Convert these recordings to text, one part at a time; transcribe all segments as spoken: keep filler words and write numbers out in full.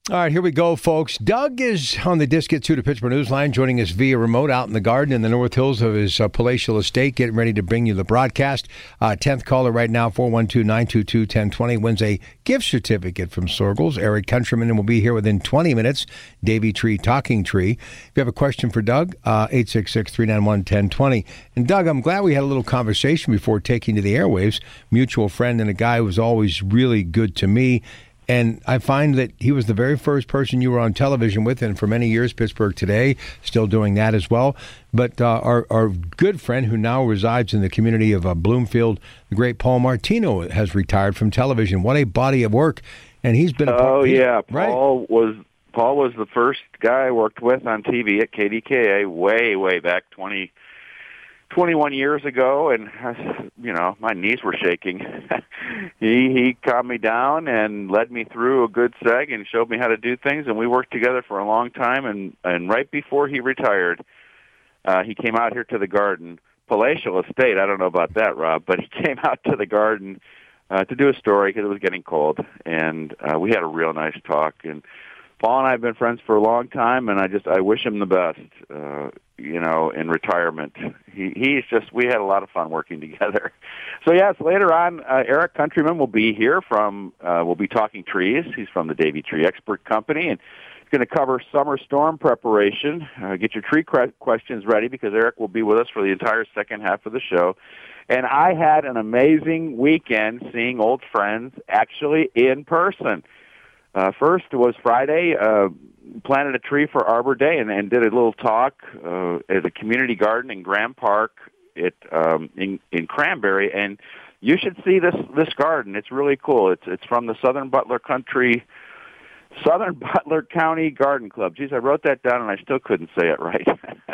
All right, here we go, folks. Doug is on the Disc It two to Pittsburgh Newsline, joining us via remote out in the garden in the North Hills of his uh, palatial estate, getting ready to bring you the broadcast. Uh, tenth caller right now, four one two, nine two two, one oh two oh, wins a gift certificate from Sorgles. Eric Countryman will be here within twenty minutes. Davy Tree, Talking Tree. If you have a question for Doug, uh, eight six six, three nine one, one oh two oh. And Doug, I'm glad we had a little conversation before taking to the airwaves. Mutual friend and a guy who was always really good to me. And I find that he was the very first person you were on television with, and for many years, Pittsburgh Today, still doing that as well. But uh, our, our good friend who now resides in the community of uh, Bloomfield, the great Paul Martino, has retired from television. What a body of work. And he's been... Oh, he's, yeah. Right. Paul was Paul was the first guy I worked with on T V at K D K A way, way back twenty, twenty-one years ago, and you know my knees were shaking. he he calmed me down and led me through a good seg and showed me how to do things, and we worked together for a long time. And and right before he retired, uh, he came out here to the garden, palatial estate. I don't know about that, Rob, but he came out to the garden uh, to do a story because it was getting cold, and uh, we had a real nice talk. And Paul and I have been friends for a long time, and I just I wish him the best. Uh, you know, in retirement, he he's just we had a lot of fun working together. So yes, later on, uh, Eric Countryman will be here from uh, we'll be talking trees. He's from the Davy Tree Expert Company, and he's going to cover summer storm preparation. Uh, get your tree questions ready because Eric will be with us for the entire second half of the show. And I had an amazing weekend seeing old friends actually in person. Uh, first was Friday, uh, planted a tree for Arbor Day and, and did a little talk uh, at a community garden in Graham Park at, um, in, in Cranberry. And you should see this, this garden. It's really cool. It's, it's from the Southern Butler Country, Southern Butler County Garden Club. Geez, I wrote that down and I still couldn't say it right.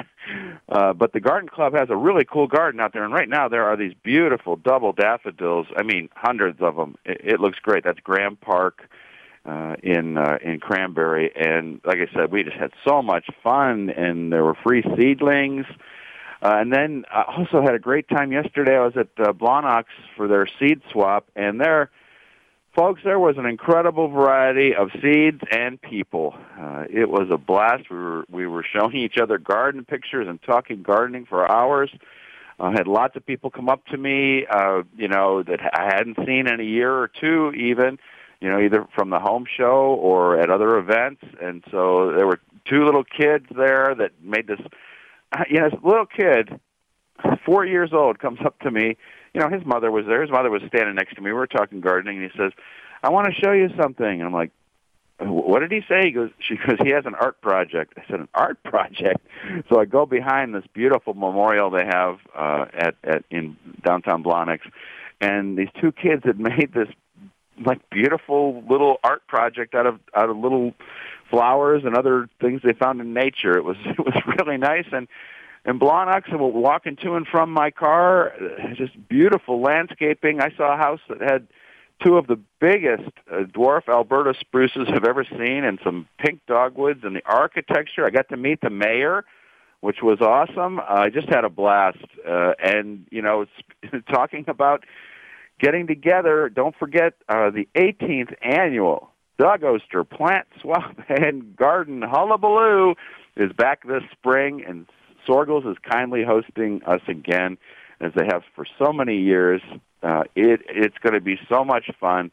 uh, but the Garden Club has a really cool garden out there. And right now there are these beautiful double daffodils. I mean, hundreds of them. It, it looks great. That's Graham Park. Uh, in uh, in Cranberry, and like I said, we just had so much fun, and there were free seedlings. Uh, and then I also had a great time yesterday. I was at uh, Blawnox for their seed swap, and there, folks, there was an incredible variety of seeds and people. Uh, it was a blast. We were we were showing each other garden pictures and talking gardening for hours. I uh, had lots of people come up to me, uh, you know, that I hadn't seen in a year or two, even. You know, either from the home show or at other events. And so there were two little kids there that made this, you know, this little kid, four years old, comes up to me. You know, his mother was there. His mother was standing next to me. We were talking gardening, and he says, I want to show you something. And I'm like, what did he say? He goes, she goes, he has an art project. I said, an art project? So I go behind this beautiful memorial they have uh, at, at in downtown Blawnox, and these two kids had made this like beautiful little art project out of out of little flowers and other things they found in nature. It was it was really nice. And in Blawnox, and we're walking to and from my car, just beautiful landscaping. I saw a house that had two of the biggest uh, dwarf Alberta spruces I've ever seen, and some pink dogwoods, and the architecture. I got to meet the mayor, which was awesome. Uh, I just had a blast. Uh, and you know, talking about getting together, don't forget uh, the eighteenth annual Doug Oster Plant Swap and Garden Hullabaloo is back this spring, and Sorgles is kindly hosting us again, as they have for so many years. Uh, it, it's going to be so much fun.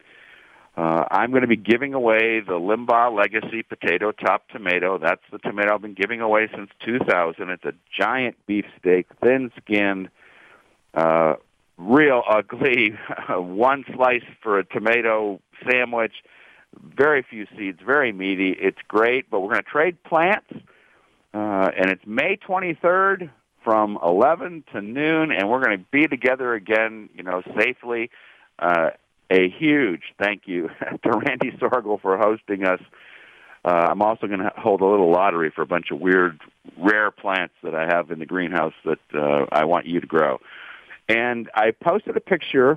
Uh, I'm going to be giving away the Limbaugh Legacy Potato Top Tomato. That's the tomato I've been giving away since two thousand. It's a giant beefsteak, thin-skinned, uh, real ugly, one slice for a tomato sandwich, very few seeds, very meaty. It's great, but we're going to trade plants, uh, and it's May twenty-third from eleven to noon, and we're going to be together again, you know, safely. Uh, a huge thank you to Randy Sorgel for hosting us. Uh, I'm also going to hold a little lottery for a bunch of weird, rare plants that I have in the greenhouse that uh, I want you to grow. And I posted a picture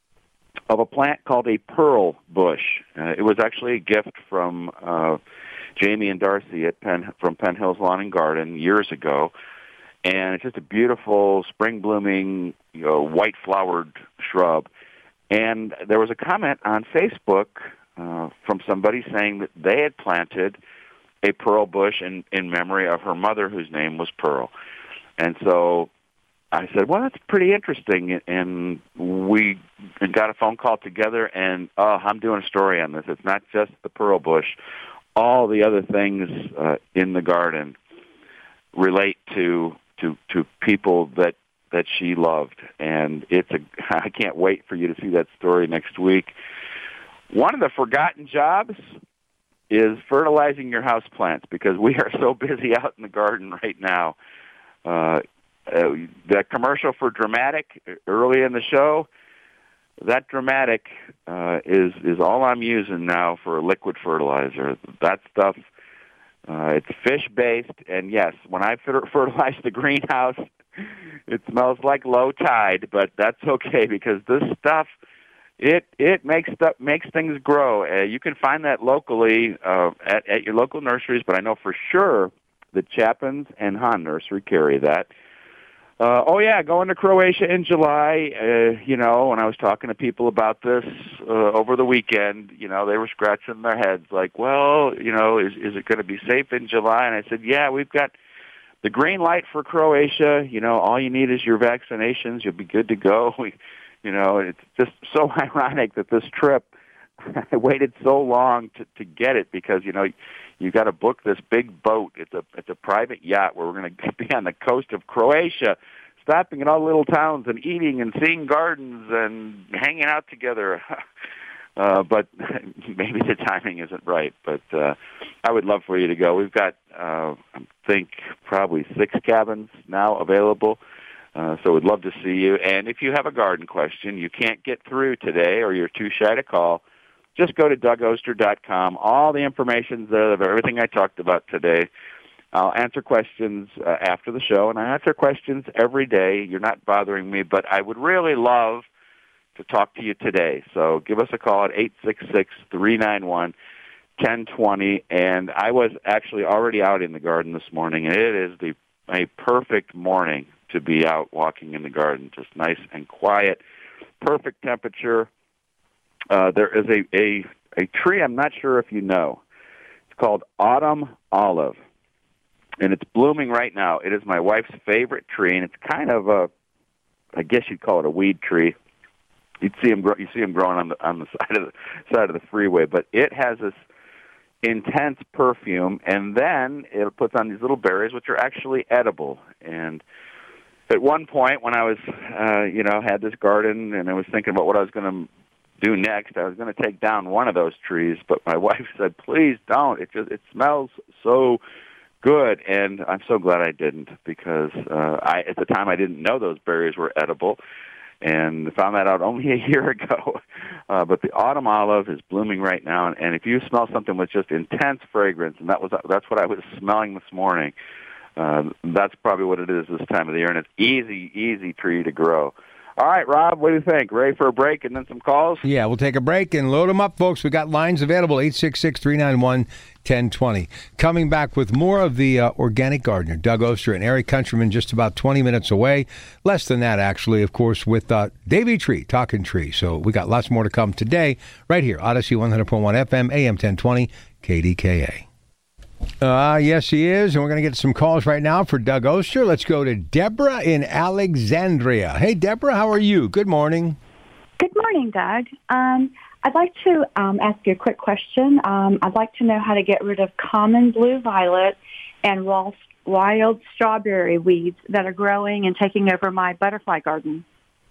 of a plant called a pearl bush. Uh, it was actually a gift from uh, Jamie and Darcy at Penn, from Penn Hills Lawn and Garden years ago. And it's just a beautiful spring-blooming, you know, white-flowered shrub. And there was a comment on Facebook uh, from somebody saying that they had planted a pearl bush in, in memory of her mother, whose name was Pearl. And so I said, well, that's pretty interesting. And we got a phone call together, and oh, I'm doing a story on this. It's not just the pearl bush. All the other things uh, in the garden relate to to to people that that she loved, and it's a. I can't wait for you to see that story next week. One of the forgotten jobs is fertilizing your house plants, because we are so busy out in the garden right now. Uh, uh, the commercial for Dramatic early in the show, that Dramatic uh, is is all I'm using now for liquid fertilizer. That stuff, uh, it's fish-based, and yes, when I fertilize the greenhouse, it smells like low tide, but that's okay, because this stuff, it it makes stuff, makes things grow. Uh, you can find that locally uh, at, at your local nurseries, but I know for sure that Chapin's and Hahn Nursery carry that. Uh, oh, yeah, going to Croatia in July. Uh, you know, when I was talking to people about this uh, over the weekend, you know, they were scratching their heads like, well, you know, is, is it going to be safe in July? And I said, yeah, we've got the green light for Croatia. You know, all you need is your vaccinations. You'll be good to go. We, you know, it's just so ironic that this trip, I waited so long to, to get it, because, you know, you got to book this big boat. It's a it's a private yacht where we're going to be on the coast of Croatia, stopping in all the little towns and eating and seeing gardens and hanging out together. Uh, but maybe the timing isn't right. But uh, I would love for you to go. We've got, uh, I think, probably six cabins now available. Uh, so we'd love to see you. And if you have a garden question you can't get through today, or you're too shy to call, just go to Doug Oster dot com. All the information's there of everything I talked about today. I'll answer questions uh, after the show, and I answer questions every day. You're not bothering me, but I would really love to talk to you today. So give us a call at eight six six, three nine one, one zero two zero. And I was actually already out in the garden this morning, and it is the a perfect morning to be out walking in the garden, just nice and quiet, perfect temperature. Uh, there is a, a, a tree I'm not sure if you know. It's called autumn olive, and it's blooming right now. It is my wife's favorite tree, and it's kind of a, I guess you'd call it a weed tree. You'd see them, grow, you see them growing on the on the side of the side of the freeway, but it has this intense perfume, and then it puts on these little berries, which are actually edible. And at one point, when I was, uh, you know, had this garden, and I was thinking about what I was going to do next, I was going to take down one of those trees, but my wife said, please don't. It just, it smells so good, and I'm so glad I didn't, because uh, I at the time I didn't know those berries were edible, and found that out only a year ago. Uh, but the autumn olive is blooming right now, and, and if you smell something with just intense fragrance, and that was that's what I was smelling this morning, uh, that's probably what it is this time of the year, and it's easy, easy tree to grow. All right, Rob, what do you think? Ready for a break and then some calls? Yeah, we'll take a break and load them up, folks. We got lines available, eight six six, three nine one, one zero two zero. Coming back with more of the uh, Organic Gardener, Doug Oster and Eric Countryman, just about twenty minutes away. Less than that, actually, of course, with uh, Davey Tree, Talking Tree. So we got lots more to come today, right here, Odyssey one hundred point one F M, A M ten twenty, K D K A. Uh, yes, he is, and we're going to get some calls right now for Doug Oster. Let's go to Deborah in Alexandria. Hey, Deborah, how are you? Good morning. Good morning, Doug. Um, I'd like to um, ask you a quick question. Um, I'd like to know how to get rid of common blue violet and wild strawberry weeds that are growing and taking over my butterfly garden.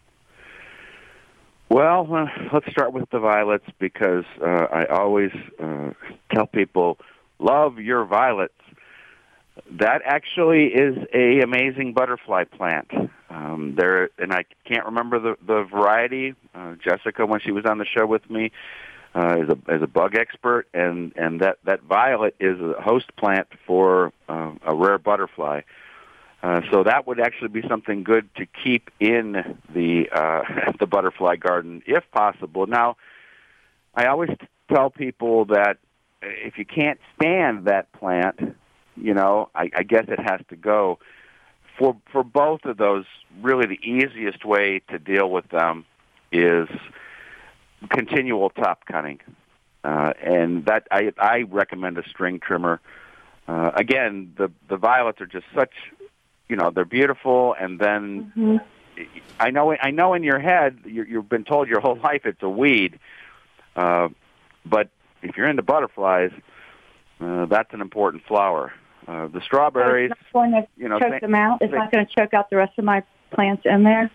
Well, uh, let's start with the violets, because uh, I always uh, tell people, love your violets. That actually is a amazing butterfly plant. Um, there, and I can't remember the, the variety. Uh, Jessica, when she was on the show with me, uh, is a is a bug expert, and, and that, that violet is a host plant for uh, a rare butterfly. Uh, so that would actually be something good to keep in the uh, the butterfly garden, if possible. Now, I always tell people that if you can't stand that plant, you know, I, I guess it has to go. For for both of those, really the easiest way to deal with them is continual top cutting. uh, and that I I recommend a string trimmer. Uh, again, the the violets are just such, you know, they're beautiful, and then mm-hmm. I know I know in your head you're, you've been told your whole life it's a weed, uh, but if you're into butterflies, uh, that's an important flower. Uh, the strawberries, so it's not going to you know, choke th- them out. It's th- not going to choke out the rest of my plants in there.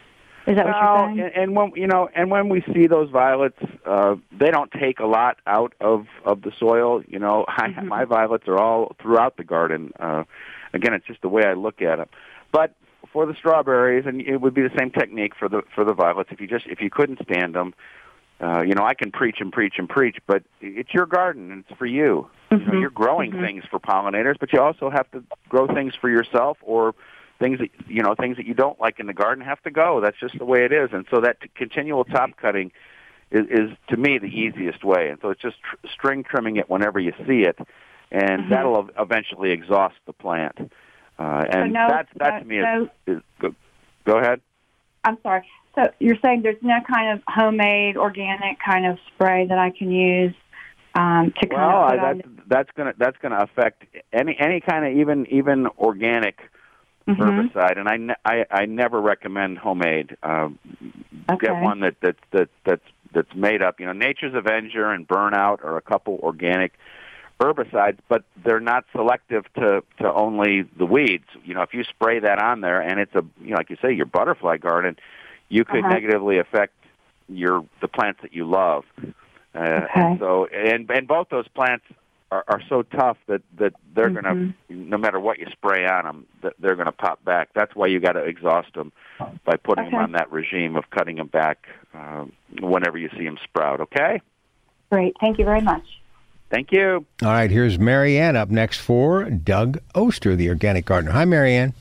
Is that no, what you're saying? And, and when you know, and when we see those violets, uh, they don't take a lot out of, of the soil. You know, mm-hmm. I, my violets are all throughout the garden. Uh, again, it's just the way I look at them. But for the strawberries, and it would be the same technique for the for the violets. If you just if you couldn't stand them, uh, you know, I can preach and preach and preach, but it's your garden and it's for you. Mm-hmm. You know, you're growing mm-hmm. things for pollinators, but you also have to grow things for yourself, or things that you know things that you don't like in the garden have to go. That's just the way it is. And so that t- continual top cutting is, is to me the easiest way. And so it's just tr- string trimming it whenever you see it, and mm-hmm. that'll eventually exhaust the plant. Uh, and so no, that's that no, to me no, is, is go, go ahead. I'm sorry. So you're saying there's no kind of homemade organic kind of spray that I can use um, to kind well, of put I, on that's that's gonna that's gonna affect any any kind of even even organic mm-hmm. herbicide, and I, ne- I I never recommend homemade. Uh, okay. Get one that that that that's that's made up. You know, Nature's Avenger and Burnout are a couple organic herbicides, but they're not selective to, to only the weeds. You know, if you spray that on there, and it's a, you know, like you say, your butterfly garden, you could uh-huh. negatively affect your the plants that you love. Uh, okay. And so, and and both those plants are, are so tough that, that they're mm-hmm. going to, no matter what you spray on them, that they're going to pop back. That's why you got to exhaust them by putting okay. them on that regime of cutting them back uh, whenever you see them sprout. Okay. Great. Thank you very much. Thank you. All right, here's Marianne up next for Doug Oster, the organic gardener. Hi, Marianne.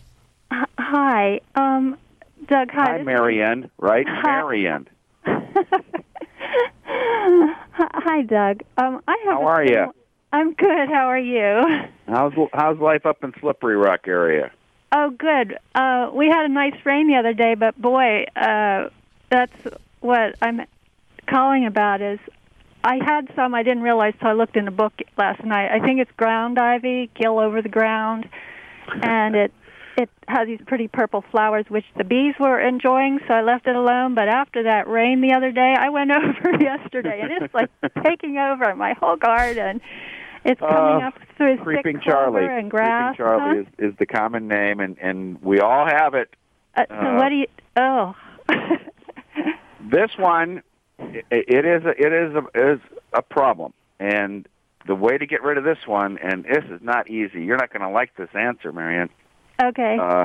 Hi. Um, Doug, hi. Hi, Marianne, right? Hi. Marianne. Hi, Doug. Um, I have How are you? I'm good. How are you? How's how's life up in Slippery Rock area? Oh, good. Uh, we had a nice rain the other day, but boy, uh, that's what I'm calling about is I had some I didn't realize till I looked in the book last night. I think it's ground ivy, gill over the ground, and it it has these pretty purple flowers, which the bees were enjoying, so I left it alone. But after that rain the other day, I went over yesterday, and it's like taking over my whole garden. It's coming uh, up through Creeping thick Charlie. clover and grass. Creeping Charlie huh? is, is the common name, and, and we all have it. Uh, so uh, what do you? Oh. This one, it, it is a, it is a, is a problem, and the way to get rid of this one, and this is not easy. You're not going to like this answer, Marianne. Okay. Uh,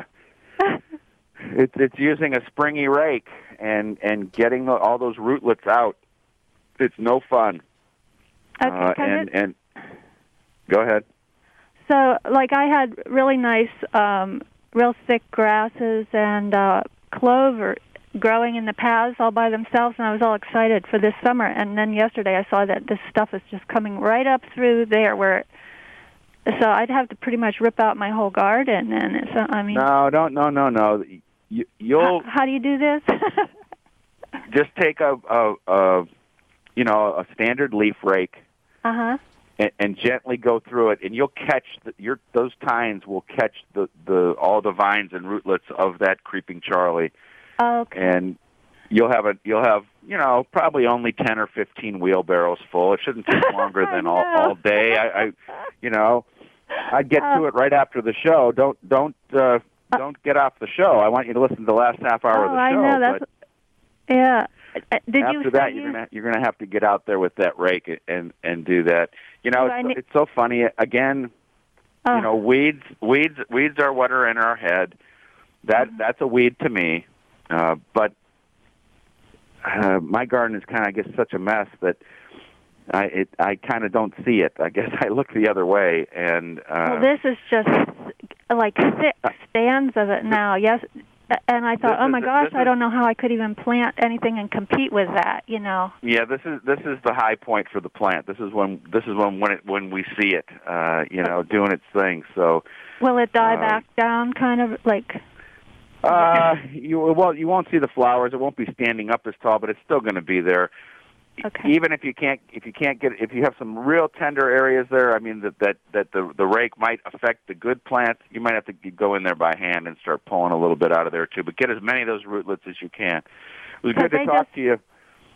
it's it's using a springy rake and and getting the, all those rootlets out. It's no fun. Okay. Uh, and it, and go ahead. So, like, I had really nice, um, real thick grasses and uh, clover growing in the paths all by themselves, and I was all excited for this summer. And then yesterday I saw that this stuff is just coming right up through there where so I'd have to pretty much rip out my whole garden. And it's, I mean, no, don't, no, no, no. You, you'll how, how do you do this? just take a, a, a, you know, a standard leaf rake, uh-huh. and, and gently go through it, and you'll catch the, your those tines will catch the, the all the vines and rootlets of that creeping Charlie. Okay. And you'll have a you'll have you know probably only ten or fifteen wheelbarrows full. It shouldn't take longer than all, all day. I, I you know I'd get to it right after the show. Don't don't uh, don't get off the show. I want you to listen to the last half hour oh, of the show. I know that's but yeah. Did after you that, you... you're gonna you're gonna have to get out there with that rake and and do that. You know, it's, ne- it's so funny. Again, oh. you know, weeds weeds weeds are what are in our head. That mm-hmm. that's a weed to me. Uh, but uh, my garden is kind of, I guess, such a mess that I it, I kind of don't see it. I guess I look the other way. And uh, well, this is just like thick stands of it now. Yes, and I thought, oh my is, gosh, I is, don't know how I could even plant anything and compete with that. You know. Yeah, this is this is the high point for the plant. This is when this is when when it when we see it, uh, you know, doing its thing. So will it die uh, back down, kind of like? Uh, you well, you won't see the flowers. It won't be standing up as tall, but it's still going to be there. Okay. Even if you can't, if you can't get, if you have some real tender areas there, I mean that that that the the rake might affect the good plants. You might have to go in there by hand and start pulling a little bit out of there too. But get as many of those rootlets as you can. It was good to talk just... to you.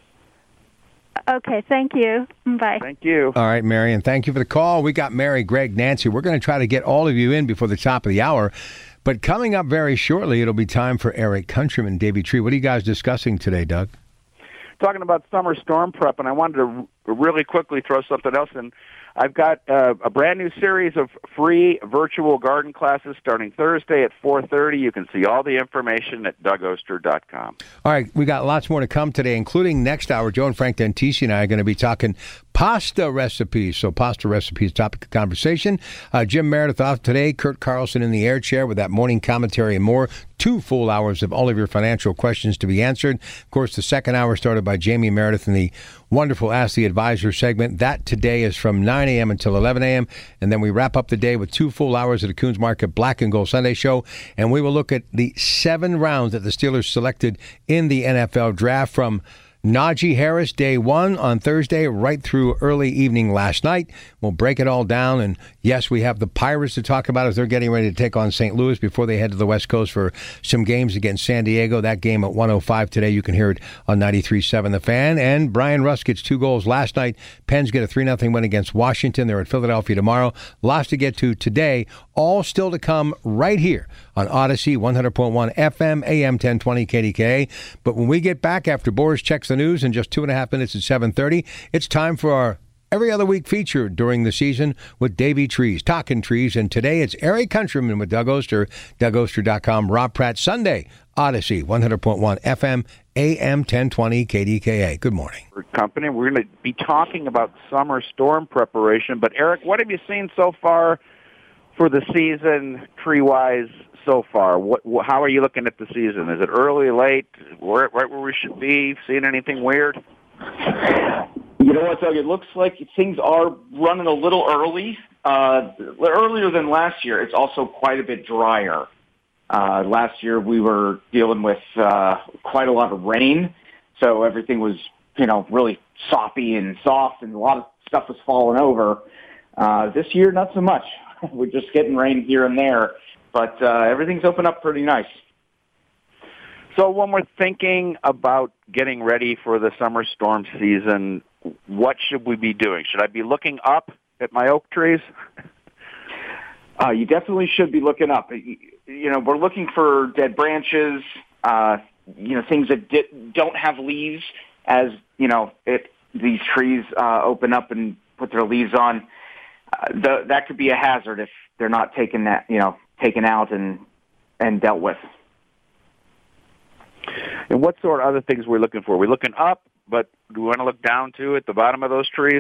Okay, thank you. Bye. Thank you. All right, Mary, and thank you for the call. We got Mary, Greg, Nancy. We're going to try to get all of you in before the top of the hour. But coming up very shortly, it'll be time for Eric Countryman, Davey Tree. What are you guys discussing today, Doug? Talking about summer storm prep, and I wanted to really quickly throw something else in. I've got uh, a brand new series of free virtual garden classes starting Thursday at four thirty. You can see all the information at doug oster dot com. All right, we got lots more to come today, including next hour. Joe and Frank Dentisi and I are going to be talking pasta recipes. So pasta recipes, topic of conversation. Uh, Jim Meredith off today. Kurt Carlson in the air chair with that morning commentary and more. Two full hours of all of your financial questions to be answered. Of course, the second hour started by Jamie Meredith in the wonderful Ask the Advisor segment. That today is from nine a.m. until eleven a.m. And then we wrap up the day with two full hours of the Coons Market Black and Gold Sunday Show. And we will look at the seven rounds that the Steelers selected in the N F L draft, from Najee Harris, day one on Thursday, right through early evening last night. We'll break it all down. And yes, we have the Pirates to talk about as they're getting ready to take on Saint Louis before they head to the West Coast for some games against San Diego. That game at one oh five today. You can hear it on ninety-three point seven The Fan. And Brian Russ gets two goals last night. Pens get a three nothing win against Washington. They're at Philadelphia tomorrow. Lots to get to today. All still to come right here on Odyssey, one hundred point one F M, A M ten twenty K D K A. But when we get back after Boris checks the news in just two and a half minutes at seven thirty, it's time for our every other week feature during the season with Davey Trees, Talking Trees. And today it's Eric Countryman with Doug Oster, doug oster dot com. Rob Pratt, Sunday, Odyssey, one hundred point one F M, A M ten twenty K D K A. Good morning. Company. We're going to be talking about summer storm preparation. But, Eric, what have you seen so far for the season, tree-wise, so far? What, how are you looking at the season? Is it early, late, right where we should be? Seeing anything weird? You know what, Doug? It looks like things are running a little early, uh, earlier than last year. It's also quite a bit drier. Uh, last year we were dealing with uh, quite a lot of rain, so everything was, you know, really soppy and soft, and a lot of stuff was falling over. Uh, this year, not so much. We're just getting rain here and there, but uh, everything's opened up pretty nice. So when we're thinking about getting ready for the summer storm season, what should we be doing? Should I be looking up at my oak trees? Uh, you definitely should be looking up. You know, we're looking for dead branches, uh, you know, things that di- don't have leaves as, you know, it, these trees uh, open up and put their leaves on. Uh, the, that could be a hazard if they're not taken that, you know, taken out and and dealt with. And what sort of other things are we looking for? We're looking up, but do we want to look down too at the bottom of those trees?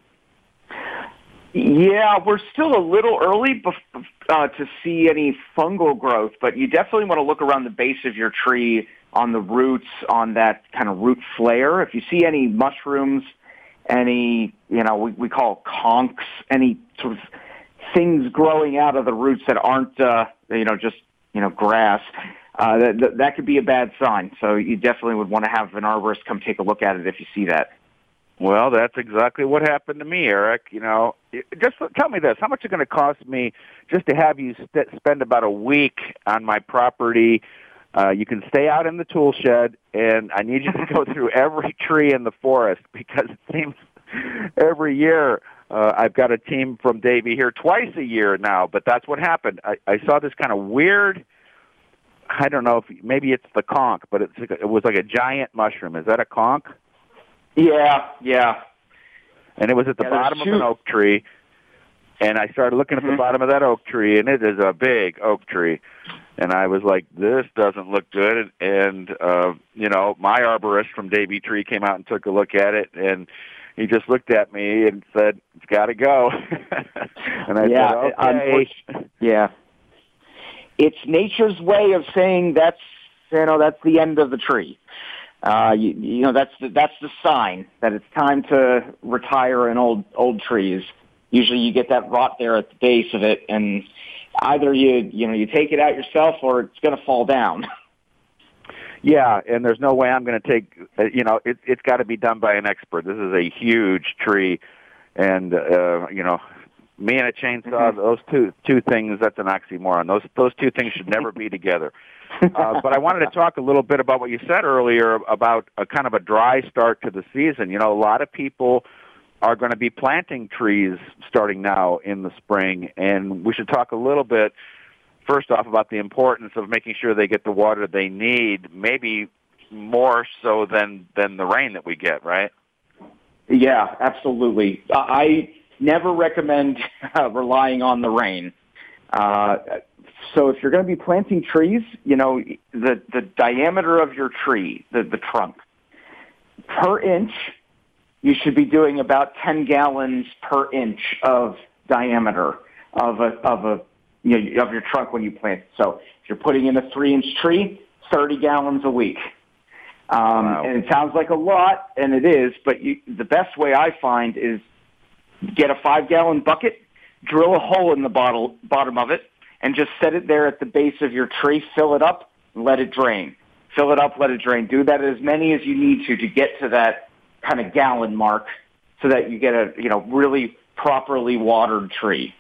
Yeah, we're still a little early bef- uh, to see any fungal growth, but you definitely want to look around the base of your tree, on the roots, on that kind of root flare. If you see any mushrooms, any, you know, we, we call conchs, any sort of things growing out of the roots that aren't, uh, you know, just, you know, grass, uh, that, that could be a bad sign. So you definitely would want to have an arborist come take a look at it if you see that. Well, that's exactly what happened to me, Eric. You know, just tell me this. How much is it going to cost me just to have you st- spend about a week on my property? Uh, you can stay out in the tool shed, and I need you to go through every tree in the forest, because it seems every year uh, I've got a team from Davey here twice a year now, but that's what happened. I, I saw this kind of weird, I don't know, if maybe it's the conch, but it's, it was like a giant mushroom. Is that a conch? Yeah, yeah. And it was at the yeah, bottom of an oak tree, and I started looking at mm-hmm. the bottom of that oak tree, and it is a big oak tree. And I was like, this doesn't look good. And, uh, you know, my arborist from Davey Tree came out and took a look at it, and he just looked at me and said, it's got to go. And I yeah, said, okay. Yeah. It's nature's way of saying that's, you know, that's the end of the tree. Uh, you, you know, that's the, that's the sign that it's time to retire an old, old trees. Usually you get that rot there at the base of it, and either you, you know, you take it out yourself or it's going to fall down. Yeah, and there's no way I'm going to take, uh, you know, it, it's got to be done by an expert. This is a huge tree, and, uh, you know, me and a chainsaw, mm-hmm. those two two things, that's an oxymoron. Those those two things should never be together. Uh, but I wanted to talk a little bit about what you said earlier about a kind of a dry start to the season. You know, a lot of people are going to be planting trees starting now in the spring, and we should talk a little bit, first off, about the importance of making sure they get the water they need, maybe more so than, than the rain that we get, right? Yeah, absolutely. Uh, I never recommend uh, relying on the rain. Uh, so if you're going to be planting trees, you know, the, the diameter of your tree, the, the trunk, per inch, you should be doing about ten gallons per inch of diameter of a, of a, you know, of your trunk when you plant it. So if you're putting in a three-inch tree, thirty gallons a week. Um, wow. And it sounds like a lot, and it is, but you, the best way I find is get a five-gallon bucket, drill a hole in the bottle, bottom of it, and just set it there at the base of your tree, fill it up, and let it drain. Fill it up, let it drain. Do that as many as you need to to get to that kind of gallon mark so that you get a, you know, really properly watered tree.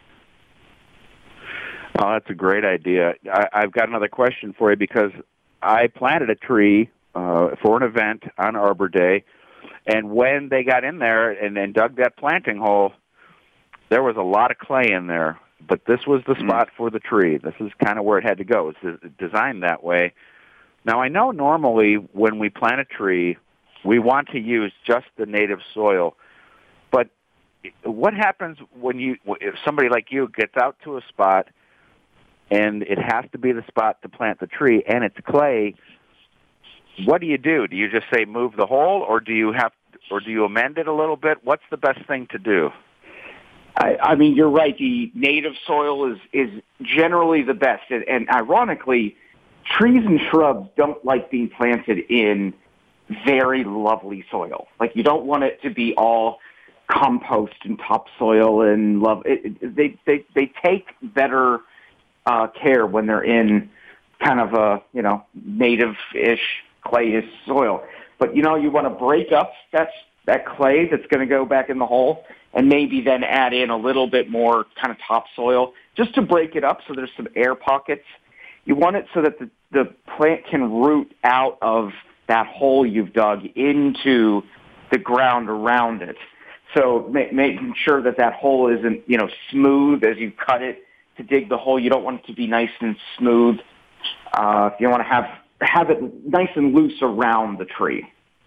Oh, that's a great idea. I, I've got another question for you because I planted a tree uh, for an event on Arbor Day, and when they got in there and, and dug that planting hole, there was a lot of clay in there, but this was the spot mm. for the tree. This is kind of where it had to go. It's designed that way. Now, I know normally when we plant a tree, we want to use just the native soil, but what happens when you, if somebody like you gets out to a spot and it has to be the spot to plant the tree and it's clay? What do you do? Do you just say move the hole, or do you have, or do you amend it a little bit? What's the best thing to do? I, I mean, you're right. The native soil is is generally the best, and, and ironically, trees and shrubs don't like being planted in very lovely soil. Like, you don't want it to be all compost and topsoil and love. It, it, they they they take better uh, care when they're in kind of a, you know, native-ish clayish soil. But, you know, you want to break up that that clay that's going to go back in the hole, and maybe then add in a little bit more kind of topsoil just to break it up so there's some air pockets. You want it so that the, the plant can root out of that hole you've dug into the ground around it. So ma- making sure that that hole isn't, you know, smooth as you cut it to dig the hole. You don't want it to be nice and smooth. Uh, you want to have have it nice and loose around the tree.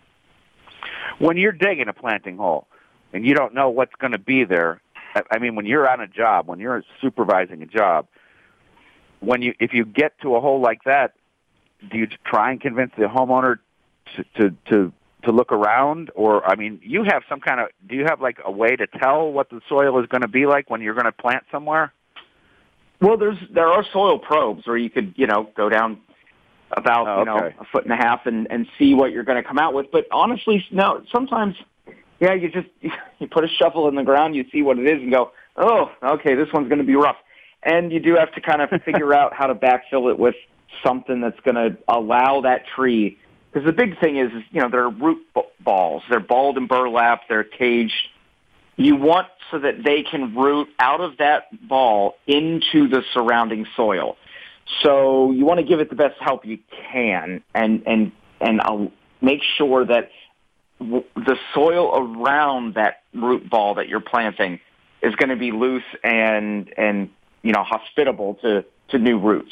When you're digging a planting hole and you don't know what's going to be there, I mean, when you're on a job, when you're supervising a job, when you if you get to a hole like that, do you try and convince the homeowner to to to, to look around? Or, I mean, you have some kind of, do you have like a way to tell what the soil is going to be like when you're going to plant somewhere? Well, there's there are soil probes where you could, you know, go down about, oh, you know, okay. a foot and a half and, and see what you're going to come out with. But honestly, no, sometimes, yeah, you just, you put a shovel in the ground, you see what it is and go, oh, okay, this one's going to be rough. And you do have to kind of figure out how to backfill it with something that's going to allow that tree. Because the big thing is, is, you know, they're root balls. They're balled and burlap. They're caged. You want so that they can root out of that ball into the surrounding soil. So you want to give it the best help you can, and and and I'll make sure that w- the soil around that root ball that you're planting is going to be loose and and you know hospitable to, to new roots.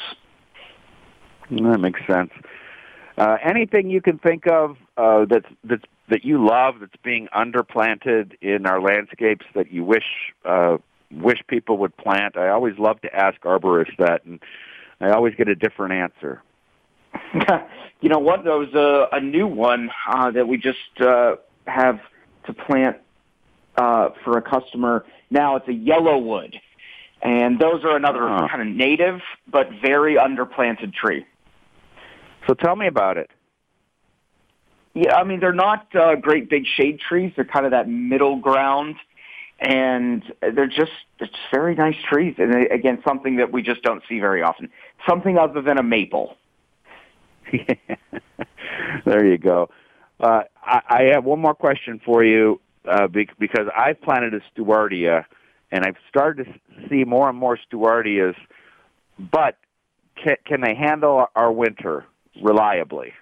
That makes sense. Uh, anything you can think of uh, that's that's that you love that's being underplanted in our landscapes that you wish uh, wish people would plant? I always love to ask arborists that, and I always get a different answer. You know what? There was a, a new one uh, that we just uh, have to plant uh, for a customer. Now it's a yellowwood, and those are another uh-huh. kind of native but very underplanted tree. So tell me about it. Yeah, I mean, they're not uh, great big shade trees. They're kind of that middle ground, and they're just it's very nice trees. And again, something that we just don't see very often. Something other than a maple. There you go. Uh, I, I have one more question for you uh, because I've planted a Stewardia, and I've started to see more and more Stewardias, but can, can they handle our winter reliably?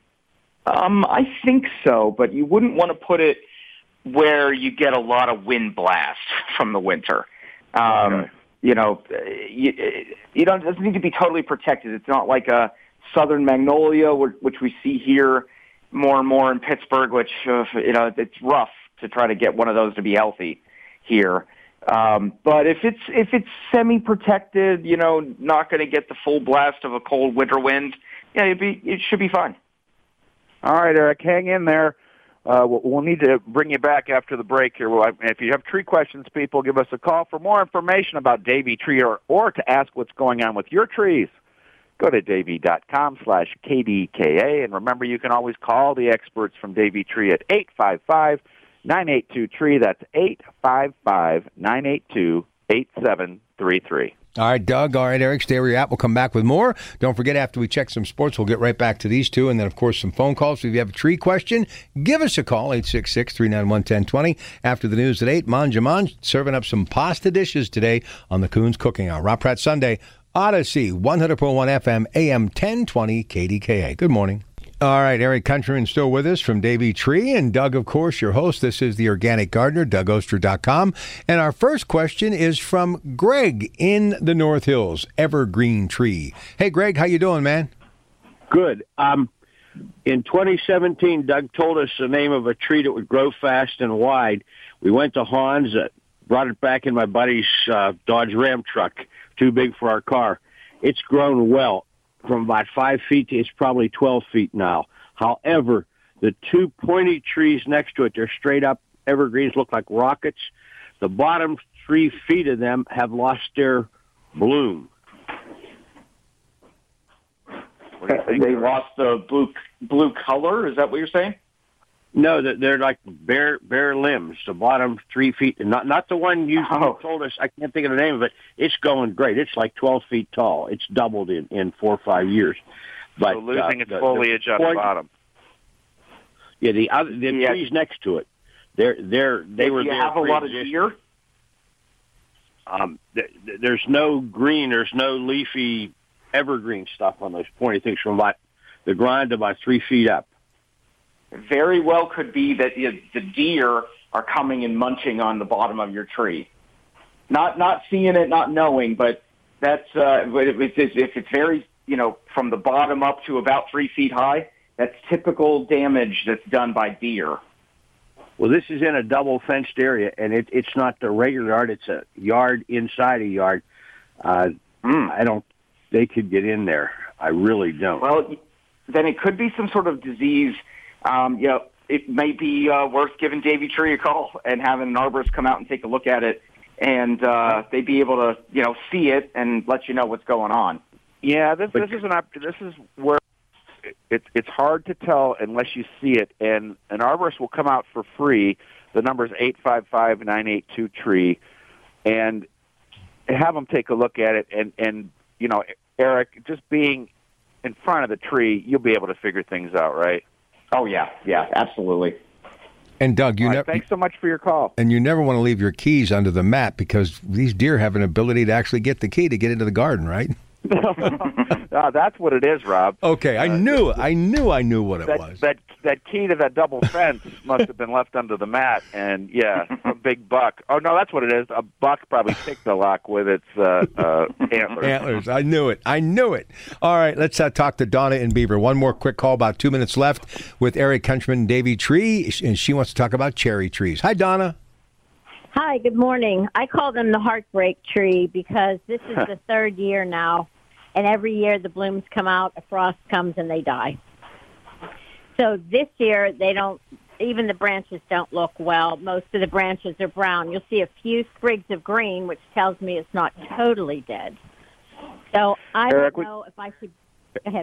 Um, I think so, but you wouldn't want to put it where you get a lot of wind blast from the winter. Um, okay. You know, you, you don't, it doesn't need to be totally protected. It's not like a southern magnolia, which we see here more and more in Pittsburgh, which, uh, you know, it's rough to try to get one of those to be healthy here. Um, but if it's if it's semi-protected, you know, not going to get the full blast of a cold winter wind, yeah, it'd be, it should be fine. All right, Eric, hang in there. Uh, we'll need to bring you back after the break here. Well, if you have tree questions, people, give us a call. For more information about Davey Tree or, or to ask what's going on with your trees, go to davey.com slash KDKA. And remember, you can always call the experts from Davey Tree at eight five five, nine eight two, tree. That's eight five five, nine eight two, eight seven three three. All right, Doug. All right, Eric, stay where you're at. We'll come back with more. Don't forget, after we check some sports, we'll get right back to these two. And then, of course, some phone calls. So if you have a tree question, give us a call, eight six six, three nine one, one zero two zero. After the news at eight, Manja Manj serving up some pasta dishes today on the Coons Cooking Hour. Rob Pratt Sunday, Odyssey, one hundred point one F M, A M ten twenty, K D K A. Good morning. All right, Eric Countryman still with us from Davey Tree, and Doug, of course, your host. This is The Organic Gardener, Doug Oster dot com. And our first question is from Greg in the North Hills, Evergreen Tree. Hey, Greg, how you doing, man? Good. Um, in twenty seventeen, Doug told us the name of a tree that would grow fast and wide. We went to Hans, uh, brought it back in my buddy's uh, Dodge Ram truck, too big for our car. It's grown well. From about five feet to it's probably twelve feet now. However, the two pointy trees next to it, they're straight up evergreens, look like rockets. The bottom three feet of them have lost their bloom. They lost the blue blue color? Is that what you're saying? No, they're like bare bare limbs. The bottom three feet, not not the one you oh. told us. I can't think of the name of it. It's going great. It's like twelve feet tall. It's doubled in, in four or five years. But so losing uh, its the, foliage the on point, the bottom. Yeah, the other the yeah. trees next to it. They're they're they Do were. you there have a lot of deer? Um, th- th- there's no green. There's no leafy evergreen stuff on those pointy things from about the ground to about three feet up. Very well could be that the deer are coming and munching on the bottom of your tree. Not not seeing it, not knowing, but that's uh, if it's, if it's very, you know, from the bottom up to about three feet high, that's typical damage that's done by deer. Well, this is in a double fenced area, and it, it's not the regular yard. It's a yard inside a yard. Uh, mm. I don't. They could get in there. I really don't. Well, then it could be some sort of disease. Um, you know, it may be uh, worth giving Davey Tree a call and having an arborist come out and take a look at it, and uh, they'd be able to, you know, see it and let you know what's going on. Yeah, this this is an op- this is where it's it's hard to tell unless you see it, and an arborist will come out for free. The number is eight five five, nine eight two, tree, and have them take a look at it. And and you know, Eric, just being in front of the tree, you'll be able to figure things out, right? Oh, yeah. Yeah, absolutely. And, Doug, you right, never. Thanks so much for your call. And you never want to leave your keys under the mat because these deer have an ability to actually get the key to get into the garden, right? uh, that's what it is, Rob. Okay, I uh, knew, I knew, I knew what it that, was. That that key to that double fence must have been left under the mat, and yeah, a big buck. Oh no, that's what it is. A buck probably picked the lock with its uh, uh, antlers. Antlers. I knew it. I knew it. All right, let's uh, talk to Donna in Beaver. One more quick call, about two minutes left, with Eric Countryman and Davey Tree, and she wants to talk about cherry trees. Hi, Donna. Hi, good morning. I call them the heartbreak tree because this is the third year now, and every year the blooms come out, a frost comes, and they die. So this year, they don't, even the branches don't look well. Most of the branches are brown. You'll see a few sprigs of green, which tells me it's not totally dead. So I Eric, don't know we, if I should, go ahead.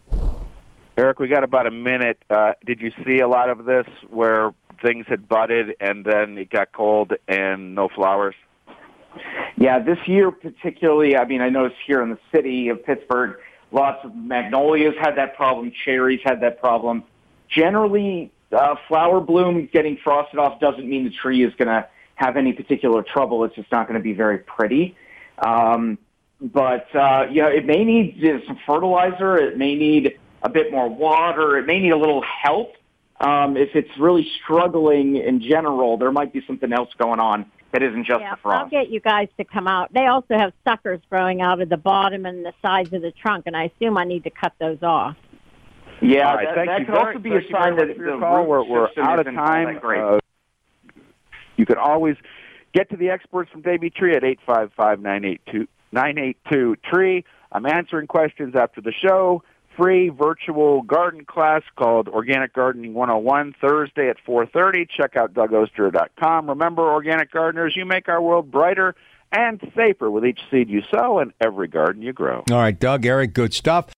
Eric, we got about a minute. Uh, did you see a lot of this where things had budded and then it got cold and no flowers? Yeah, this year particularly, I mean, I noticed here in the city of Pittsburgh, Lots of magnolias had that problem. Cherries had that problem. Generally, uh, flower bloom getting frosted off doesn't mean the tree is going to have any particular trouble. It's just not going to be very pretty. Um, but, uh, you know, it may need uh, some fertilizer. It may need a bit more water. It may need a little help. Um, if it's really struggling in general, there might be something else going on that isn't just yeah, the frost. I'll get you guys to come out. They also have suckers growing out of the bottom and the sides of the trunk, and I assume I need to cut those off. Yeah, All right, that, thank that you could very, also be thank a you sign very that much for your the call. root We're, we're system out of isn't all time. that great. Uh, you can always get to the experts from Davey Tree at eight five five, nine eight two, nine eight two, tree. I'm answering questions after the show. Free virtual garden class called Organic Gardening one oh one, Thursday at four thirty. Check out Doug Oster dot com. Remember, organic gardeners, you make our world brighter and safer with each seed you sow and every garden you grow. All right, Doug, Eric, good stuff.